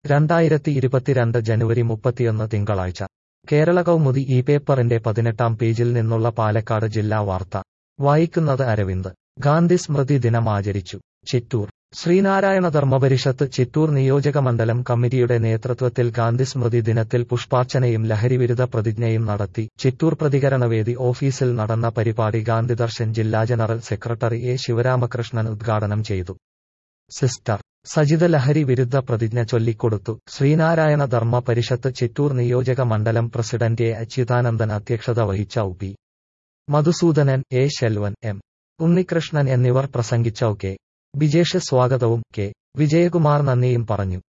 2022 ജനുവരി 31 തിങ്കളാഴ്ച കേരള കൗമുദി ഈ പേപ്പറിന്റെ 18-ാം പേജിൽ നിന്നുള്ള പാലക്കാട് ജില്ലാ വാർത്ത വായിക്കുന്നത് അരവിന്ദ്. ഗാന്ധി സ്മൃതി ദിനം ആചരിച്ചു. ചിറ്റൂർ. ശ്രീനാരായണ ധർമ്മപരിഷത്ത് ചിറ്റൂർ നിയോജകമണ്ഡലം കമ്മിറ്റിയുടെ നേതൃത്വത്തിൽ ഗാന്ധി സ്മൃതി ദിനത്തിൽ പുഷ്പാർച്ചനയും ലഹരിവിരുദ്ധ പ്രതിജ്ഞയും നടത്തി. ചിറ്റൂർ പ്രതികരണവേദി ഓഫീസിൽ നടന്ന പരിപാടി ഗാന്ധിദർശൻ ജില്ലാ ജനറൽ സെക്രട്ടറി എ ശിവരാമകൃഷ്ണൻ ഉദ്ഘാടനം ചെയ്തു. സിസ്റ്റർ സജിത ലഹരി വിരുദ്ധ പ്രതിജ്ഞ ചൊല്ലിക്കൊടുത്തു. ശ്രീനാരായണ ധർമ്മ പരിഷത്ത് ചിറ്റൂർ നിയോജക മണ്ഡലം പ്രസിഡന്റ് എ അച്യുതാനന്ദൻ അധ്യക്ഷത വഹിച്ച. P Madhusoodanan, A Selvan, M Unnikrishnan എന്നിവർ പ്രസംഗിച്ച. കെ ബിജേഷ് സ്വാഗതവും കെ വിജയകുമാർ നന്ദിയും പറഞ്ഞു.